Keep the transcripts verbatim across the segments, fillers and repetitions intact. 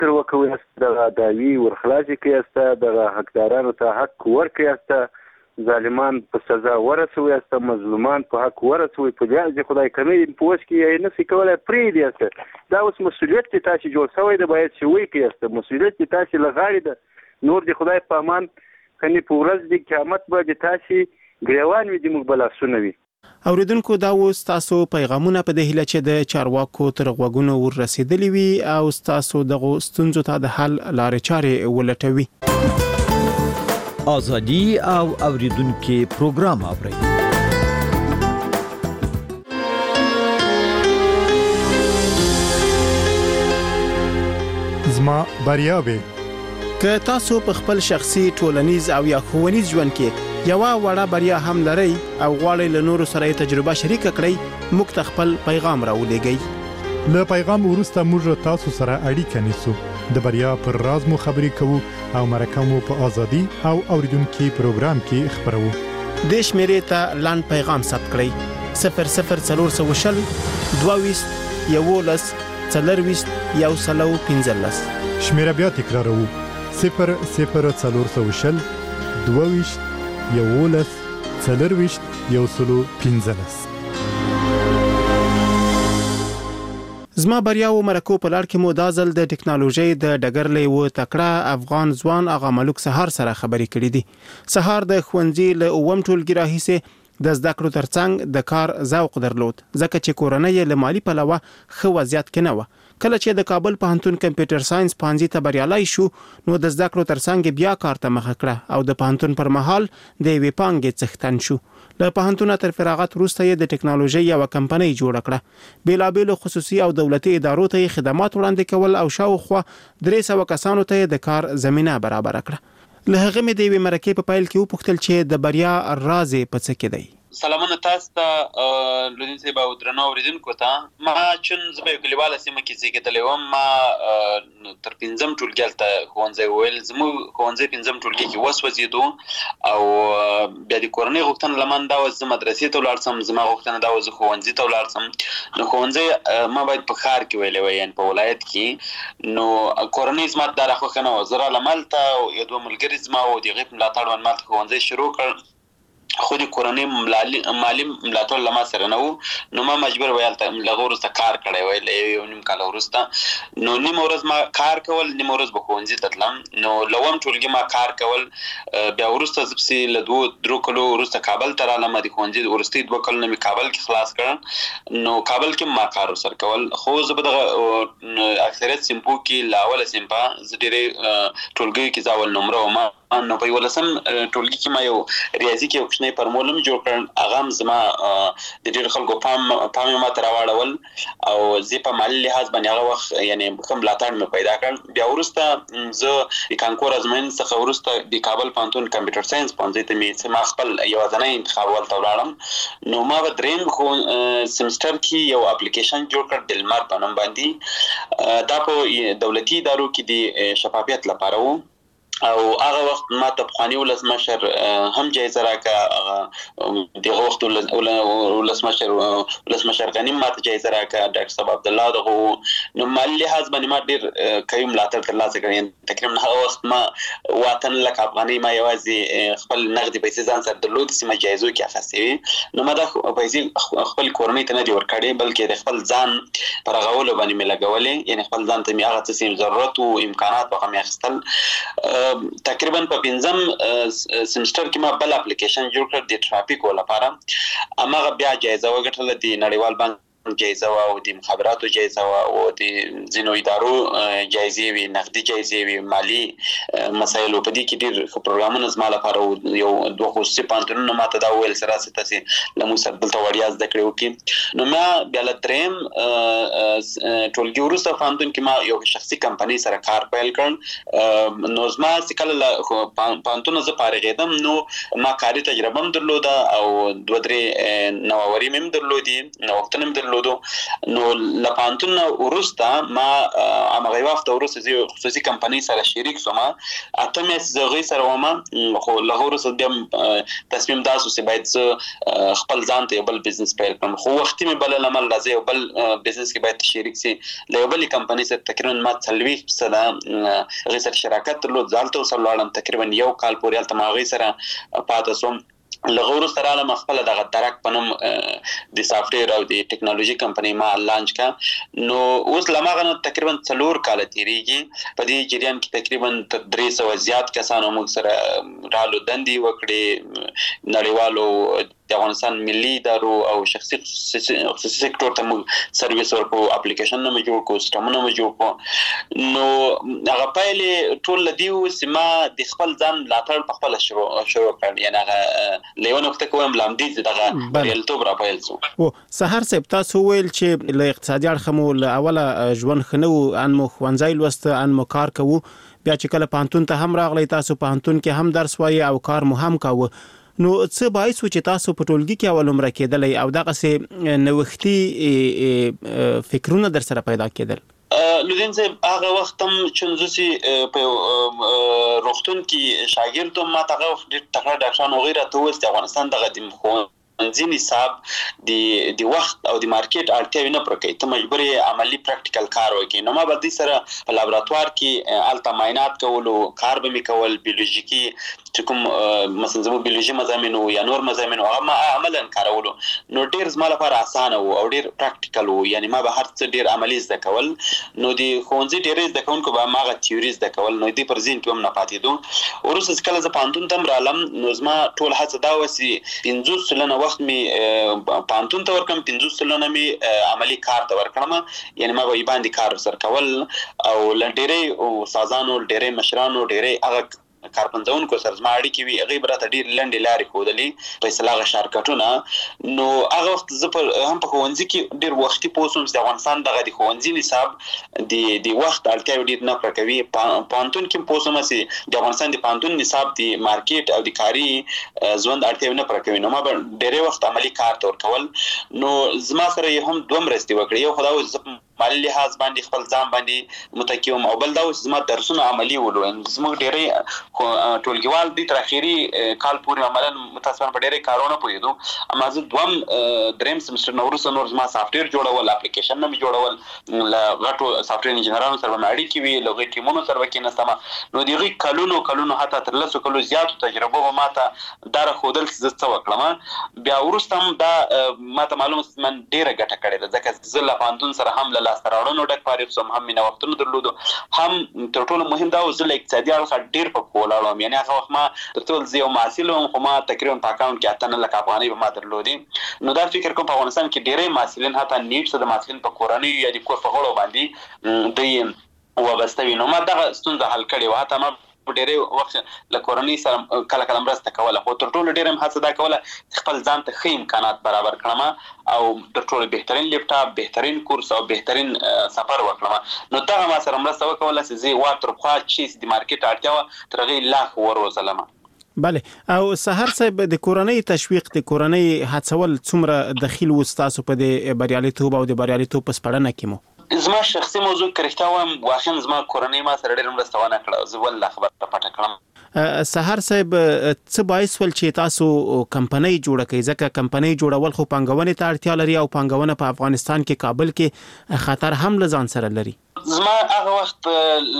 فکر وکوي دغه دعوی ورخلاصي کړئ دغه حقدارانو ته حق ورکړئ ظالمان په سزا ورسوي است مظلومان په حق ورسوي په دې خدای کوي په وس کې نه سې کولای پرې دی است دا اوس مسؤلیت چې تاسو جوړ شوی دی باید چې وی کې است مسؤلیت چې تاسو لغاړي ده نور دی خدای په امان کني په ورځ دی قیامت به د تاسو ګریوان وي د مقبله سنوي اوریدونکو دا و تاسو پیغامونه په دې هله چې د چارواکو تر غوګونو ور رسیدلی وي او تاسو دغه ستونزو ته د حل لارې چارې ولټوي آزادی او اوریدونکو پروګرام اورئ زما بریاوي که تاسو په خپل شخصي ټولنیز او یا ښوونیز ژوند کې یو وړه بریا هم لرئ او غواړئ له نورو سره تجربه شریک کړئ موږ ته خپل پیغام راولېږئ له پیغام وروسته موږ تاسو سره اړیکه نیسو د بریا پر راز مو خبرې کوو او مرکه مو په ازادي او اوریدونکو پروګرام کې خبرو د شمیرې ته لاند پیغام ثبت کړئ صفر صفر څلور سوه شل دوه ویشت یولس څلرویشت یو سلو پنځلس شمیره بیا تکرارو صفر صفر څلور سوه شل دوه ویشت یولس څلرویشت یو سلو پنځلس زما بریا او مرکو په لار کې مو دا ځل د ټکنالوژي د ډګرلې و تکړه افغان ځوان اغا ملک سهار سره خبرې کړې دي سهار د خوندزي له اوم ټولګي راهیسه د زده کړو ترڅنګ د کار ذوق درلود ځکه چې کورنۍ له مالی پلوه خو وضعیت کې نه و کله چې د کابل پوهنتون کمپیوټر ساينس پانځي ته بریالي شو نو د زده کړو ترڅنګ بیا کار ته مخ کړه او د پوهنتون پر مهال د وی پانګې څښتن شو له پوهنتون تر فراغت وروسته د ټکنالوژي یو کمپنۍ جوړ کړه بیلابل خصوصي او دولتي ادارو ته خدمات وړاندې کول او شاوخوا درې سوه کسانو ته د کار زمينه برابر کړه له هغه مې د وی مرکه په پایل کې وپوښتل چې د بریا راز په څه کې دی سلامونه تاسو ته لودین به درنو اوریدونکو ته ما چون زبې کلیواله سیمه کې زیږیدلې وم ما تر پنځم ټولګي ته خوانځي ویل زمو خوانځي پنځم ټولګي کې وسوځیدو او بیا د کورنۍ غوښتنه لمن دا وز مدرسې ته لاړم زما غوښتنه دا وز خوانځي ته لاړم نو خوانځي ما باید په خار کې ویلې وای ان په ولایت کې نو کورنۍ زما د راخو نه وزره لملته یو دوه ملګری زما او د غیب ملاتړ ون مال خوانځي شروع کړ خو د کورنۍ مالی ملاتړ لما سره نو نو ما مجبور ویل ته لغور سره کار کړی ویل یو نیم کال ورسته نو نیم ورځ ما کار کول نیم ورځ به خوندې تتلم نو لوم ټولګي ما کار کول بیا ورسته زپسي له دوه درو کلو ورسته کابل ته رالم د خوندې ورسته دوه کلو نیم کابل کې خلاص کړم نو کابل کې ما کار سره کول خو زه به د اکثریت سیمپو کې لاول سیمپا زډيره ټولګي کې ځاول نمبر ما نو په ولسم ټولګي کې ما یو ریاضي کې وښنې پرمولم جوړ کړم اغام زما د ډېر خلکو پام پام ما تر واړول او زی په مالی لحاظ باندې هغه وخت یعنی کوم لاټان مې پیدا کړ بیا ورسته زه د کانکور ازمین څخه ورسته د کابل پوهنتون کمپیوټر ساينس پوهنځي ته مې سم خپل یو ځنې انتخاب ولته ولاړم نو ما په دریم خو سمستر کې یو اپلیکیشن جوړ کړ دلمار په نوم باندې دا په دولتي ادارو کې د شفافیت لپاره وو او هغه وخت ما ته خاني ولسمشر هم جایزه راکا دغه وخت ولسمشر ولسمشر غنیم ما ته جایزه راکا ډاکټر صاحب عبد الله دغه نو مالی لحاظ باندې ما ډیر کوم لاتر ترلاسه کړی تقریبا هغه وخت ما وطن لک افغاني ما یوازې خپل نقدي پیسې ځان سره درلود چې ما جایزو کې اخستې نو ما د پیسې خپل کورنۍ ته نه دی ورکړې بلکې د خپل ځان پر غولو باندې مې لګولې یعنی خپل ځان ته مې هغه څه ضرورت او امکانات په مې اخستل تقریبا په پنځم سمستر کې ما بل اپلیکیشن جوړ کړ د ټرافیک لپاره امغه بیا جایزه وګټله د نړیوال بانک جایزه او د مخابراتو جایزه او د زینو ادارو جایزې وی نقدي جایزې وی مالی مسایل په دې کې ډېر پروګرامونه زما لپاره یو دوه خصوصي پانتونونه ماته دا ویل سره ستاسو لمو سبل ته وړیا زده کړو کې نو ما بیا لترم ټولګي ورسته پانتون کې ما یو شخصي کمپنۍ سره کار پیل کړ نو زما سکل پانتون زه فارغېدم نو ما کاري تجربه هم درلوده او دوه درې نووري مم درلودي نو وختونه درلودو. نو لپانتون ورسته ما هغه وخت ورسته زه خصوصي کمپنۍ سره شریک شوم. اته مې زغې سره ومه خو لغه ورسته بیا تصمیم داسو چې باید زه خپل ځان ته بل بزنس پیل کړم. خو وخت مې بل لمل راځي بل بزنس کې باید شریک سي. له بل کمپنۍ سره تقریبا ما څلوي سره غي سره شراکت درلود. ځالته وسره لاړم تقریبا یو کال پورې الته ما غي سره پاتې سوم. لغور سره علم خپل دغه درک پنوم د سافټویر او د ټیکنالوژي کمپنۍ ما لانچ کا. نو اوس لمغه تقریبا څلور کال تیریږي. په دې جریان کې تقریبا درې سوه زیات کسانو موږ سره رالو دندې وکړې. نړیوالو د افغانستان ملي ادارو او شخصي خصوصي سکتور ته موږ سرویس ورکو، اپلیکیشن نه جوړ کو، سیستمونه نه جوړ کو. نو هغه پایلې ټول لدیو سیما د خپل ځان لاتړ په خپل شروع شروع کړ. یعنی هغه لیونه وخت کوم لامدې دغه بریالتوب را پیل شو. او سحر صاحب تاسو ویل چې له اقتصادي اړخ مو له اوله ژوند خنو ان مو خوانځای لوسته ان مو کار کوو، بیا چې کله پانتون ته هم راغلی تاسو پانتون کې هم درس وایي او کار مو هم کاوه. نو څه باعث و چې تاسو په ټولګي کې اول عمره کېدلې او دغه سه نوښتي فکرونه در سره پیدا کېدل؟ لودین صاحب هغه وخت هم چنځسي په روختون کې شاګردوم ما تاغه ډېر تکړه ډاکټران وغیرہ ته وست افغانستان دغه د ځینې حساب د د وخت او د مارکیټ اړتیاوې نه پرکې ته مجبور عملی پریکټیکل کار وکړي. نو ما به د سره په لابراتوار کې الته معاینات کولو کار به می کول بیولوژیکي چې کوم مثلا زمو بیولوژي مضامین او یا نور مضامین او ما عملاً کارولو. نو ډیر زما لپاره اسانه وو او ډیر پریکټیکل وو. یعنی ما به هر څه ډیر عملی زده کول. نو د ښوونځي ډیر زده کوونکو به ما غا تیوري زده کول. نو دې پر ځین کوم نه پاتې دوه. ورسره کله ز پانتون تم رالم نو زما ټول هڅه دا وسی پنځوس سلنه وخت می پانتون ته ورکم، پنځوس سلنه می عملی کار ته ورکړم. یعنی ما به باندې کار سر کول او لډيري او سازانو ډيري مشرانو ډيري هغه کارپنځون کو سر زما اړیکې وی هغه برته ډیر لنډې لارې خودلې په اصلاح شرکتونه. نو هغه وخت زه په هم په ښوونځي کې ډیر وختي پوسوم چې افغانستان دغه د ښوونځي نصاب د د وخت اړتیا ډیر نه پرکوي. پانتون کې پوسوم چې د افغانستان د پانتون نصاب د مارکیټ او د کاری ژوند اړتیا نه پرکوي. نو ما به ډیر وخت عملی کار تور کول. نو زما سره هم دوه مرستې وکړې. یو خدای زه مالی لحاظ باندې خپل ځان باندې متکیوم او بل دا زما درسونه عملی ولو. زموږ ډېرې ټولګیوال دي تر اخیری کال پورې عملاً متاسفانه په ډېرې کارونه پوهېدو. اما زه دوم دریم سمستر نو وروسته نور زما سافټویر جوړول، اپلیکیشن نه جوړول، له غټو سافټویر انجینرانو سره مې اړیکې وي، له غټو ټیمونو سره وکیناستم. نو دغه کلونو کلونو حتی تر لسو کلو زیاتو تجربه به ماته دار خودل څه څه وکړم. بیا وروسته هم دا ماته معلومه من ډېره ګټه کړې ده ځکه زه له پانتون سره هم له لاستراړونو ډک فارغ سوم، هم مینه وختونو درلودو، هم تر ټولو مهم دا و زه له اقتصادي اړخه ډېر په ولاړم. یعنی هغه وخت ما تر ټولو زه یو محصل وم خو ما تقریبا په اکاونټ کې اته نه لک افغانۍ به ما درلودې. نو دا فکر کوم په افغانستان کې ډېری محصلین حتی نیټ څه د محصلین په کورنۍ یا د کور په غړو باندې دوی وابسته وي. نو ما دغه ستونزه حل کړې وه. حتی ما ډېری وخت له کورنۍ سره کله کله مرسته کوله خو تر ټولو ډېر هم هڅه دا کوله خپل ځان ته ښه امکانات برابر کړم او تر ټولو بهترین لپټاپ، بهترین کورس او بهترین سفر وکړم. نو دغه ما سره مرسته وکوله چې زه وا تر خوا چې د مارکیټ اړتیا وه تر هغې لا ښه وروزلم. بله او سحر صاحب د کورنۍ تشویق د کورنۍ هڅول څومره دخیل و ستاسو په د بریالیتوب او د بریالیتوب په سپړنه کې مو؟ زما شخصي موضوع کرښتا وم واخین زما کورنۍ ما سره ډېر مرسته ونه کړه. زه ول خبره پټه کړم. سحر صاحب څه باعث ول چې تاسو کمپنۍ جوړه کړئ؟ ځکه کمپنۍ جوړول خو پانګونې ته اړتیا لري او پانګونه په افغانستان کې کابل کې خطر هم لزان سره لري. زما هغه وخت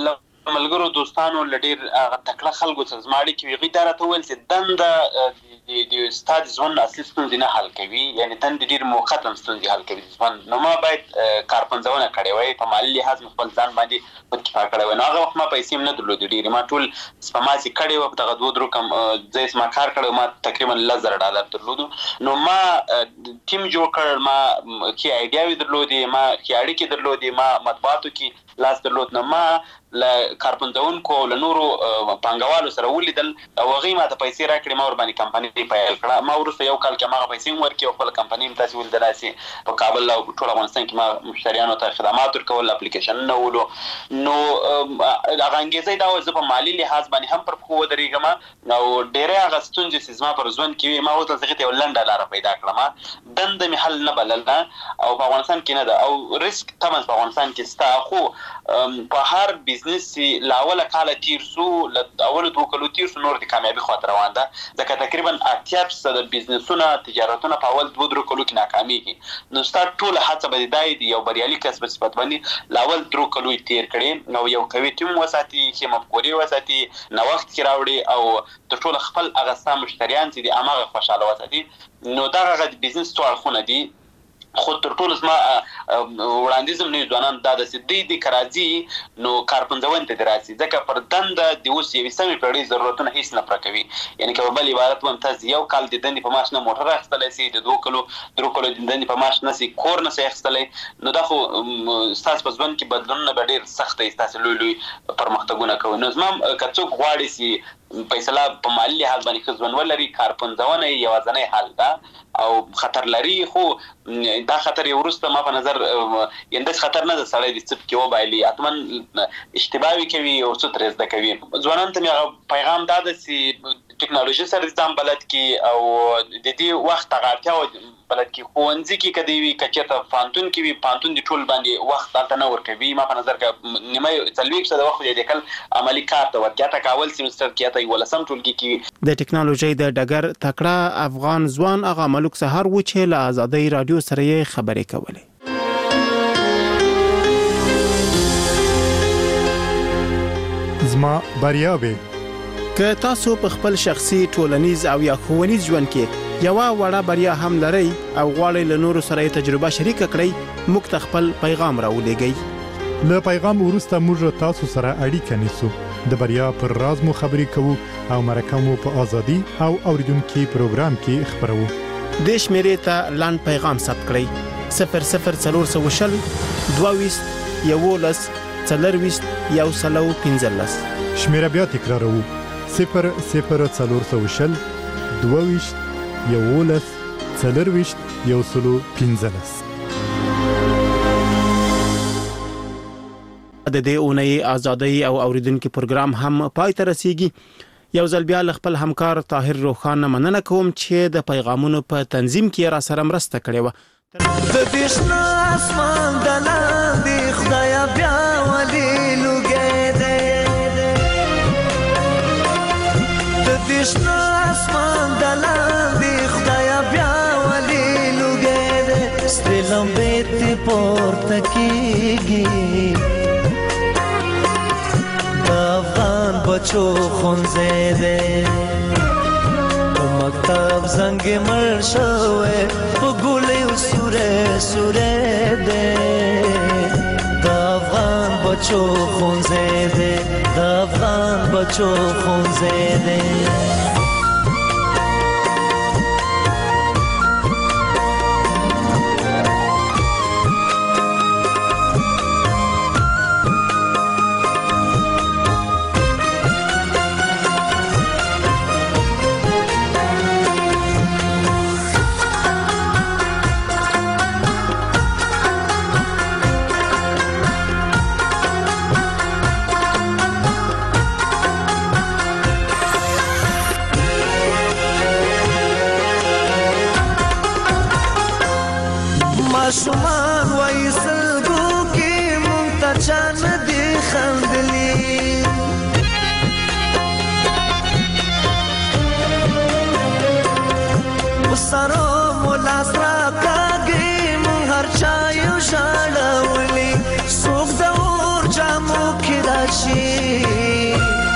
ملګرو دوستانو لډیر هغه تکړه خلکو سره زما اړیکې وي. غي دره ته ویل چې دنده د د استاد ژوند اصلي ستونزې نه حل کوي، یعنی دنده ډیر موقت هم ستونزې حل کوي ژوند. نو ما باید کارپنځونه کړې وای، په مالي لحاظ خپل ځان باندې پکې کړې وای. نو هغه وخت ما پیسې هم نه درلودې ډېرې. ما ټول سپماسي کړې وه، دغه دوه درو کم ځای ما کار کړی، ما تقریبا لس زره ډالر درلودو. نو ما ټیم جوړ کړ، ما ښې ایډیاوې درلودې، ما ښې اړیکې درلودې، ما مطبوعاتو کې لاس درلود. نو ما له کارپنځونکو له نورو پانګوالو سره ولیدل او هغوی ما ته پیسې راکړې. ما ورباندې کمپنۍ پیل کړه. ما وروسته یو کال کې هغه پیسې ورکړې او خپله کمپنۍ هم تاسې ولیدلای شئ په کابل او ټول افغانستان کې ما مشتریانو ته خدمات ورکول، اپلیکیشنونه ولو. نو هغه انګېزه دا وه زه په مالي لحاظ باندې هم پر پښو ودرېږم او ډېری هغه ستونزې چې زما پر ژوند کې وي ما ورته هغې ته یو لنډه لاره پیدا کړم. دنده مې حل نه بلله او په افغانستان کې نه ده او رسک طبعا په افغانستان کې ستا، خو په هر بزنس چې له اوله کاله تیر سو، له اولو دوه کلو تیر سو، نور د کامیابي خواته روان ده. ځکه تقریبا اتیا فیصده بزنسونه تجارتونه په اول دوه درې کلو کې ناکامېږي. نو ستا ټوله هڅه به دې دا وي یو بریالي کس په صفت باندې له اول درې کلو یې تیر کړې او یو قوي ټیم وساتي، ښې مفکورې وساتي، نوښت کې راوړي او تر ټوله خپل هغه ستا مشتریان چې دي هماغه خوشحاله وساتي. نو دغه هغه د بزنس څو اړخونه دي. خو تر ټولو زما وړاندیز هم نوي ځوانان دا ده چې دوی دې که راځي نو کارپنځونې ته دې راسي، ځکه پر دنده د اوس یویشتمې پېړۍ ضرورتونه هېڅ نه پوره کوي. یعنې که په بل عبارت ووایم تاسې یو کال د دندې په معاش نه موټر اخیستلی سئ، د دوه کلو درې کلو د دندې په معاش نه سئ کور نه سئ اخیستلی. نو دا خو ستاسو په ژوند کې بدلونونه به ډېر سخت وي، ستاسې لوی لوی پرمختګونه کوي. نو زما که څوک غواړي چې فیصله په مالي لحاظ باندې ښه ژوند ولري، کارپنځونه یې یوازینی حل ده او خطر لري. خو دا خطر یې وروسته ما په نظر یعنې داسې خطر نه ده سړی د څه پکې وبایلي، حتما اشتباه کوي او څه ترې زده کوي. ځوانانو ته مې هغه پیغام دا ده چې ټکنالوژي سره ځان بلد کړي او د دې وخت هغه اړتیا بلد کړي. ښوونځي کې که دی وي، که چېرته پوهنتون کې وي، پوهنتون د ټول باندې وخت هلته نه ورکوي. ما په نظر که نیمه څلوېښت فیصده وخت یې لیکل عملي کار ته ورکړي، حتی که اول سیمسټر کې حتی یولسم ټولګي کې وي. د ټکنالوژۍ د ډګر تکړه افغان ځوان اغا ملک سهار و چې له آزادۍ رادیو سره یې خبرې کولې. زما بریاوې که تاسو په خپل شخصي، ټولنیز او یا ښوونیز ژوند کې یوه وړه بریا هم لرئ او غواړئ له نورو سره یې تجربه شریکه کړئ، موږ ته خپل پیغام راولېږئ. له پیغام وروسته موږ تاسو سره اړیکه نیسو، د بریا پر راز مو خبرې کوو او مرکه مو په ازادي او اوریدونکي پروګرام کې خبرو. دې شمېرې ته لاند پیغام ثبت کړئ: صفر صفر څلور سوه شل دوه ویشت یولس څلرویشت یو سلو پنځلس. شمېره بیا تکراروو: صفر صفر څلور سوه شل دوه ویشت یولس څلرویشت یو سلو پنځلس. د دې اونۍ ازادۍ او اوریدونکو پروګرام هم پای ته رسیږي. یو ځل بیا له خپل همکار طاهر روخان مننه کوم چې د پیغامونو په تنظیم کې را سره مرسته کړې وه. د دې شنه اسمان د لاندې خدایه بیا ولې لوګی دی، د دې شنه اسمان د لاندې خدایه بیا ولې لوګی دی، سپې لمبې ترې پورته کېږي، افغان بچو ښوونځی دی، په مکتب زنګ مړ شوی په ګولیو سوری سوری دی، د افغان بچو ښوونځی دی، د افغان بچو ښوونځی دی. ماشومان وایي سلګو کې مونږ ته چا نه دي خندلي، په سرو مو لاس راکاږي مونږ هر چا یو ژړولي، څوک د اور جامو کې راشي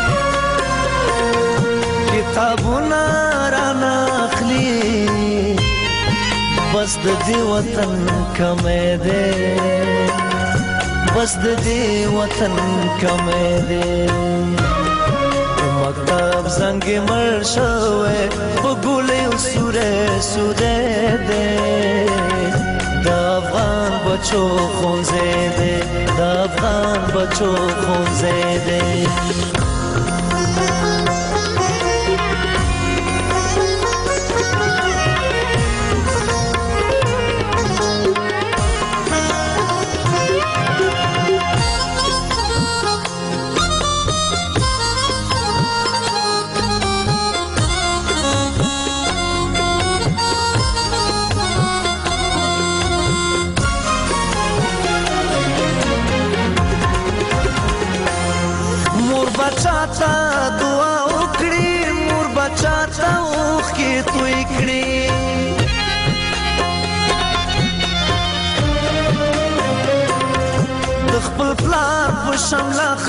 کتابونه رانه اخلي، بس د دې وطن کمې دی، بس د دې وطن کمې دی، په مکتب زنګ مړ شوی په ګولیو سوری سوری دی، د افغان بچو ښوونځی دی، د افغان بچو ښوونځی دی. بچاتا دعا وکړي مور بچاتا اوښکې توی کړي د خپل پلار په شمله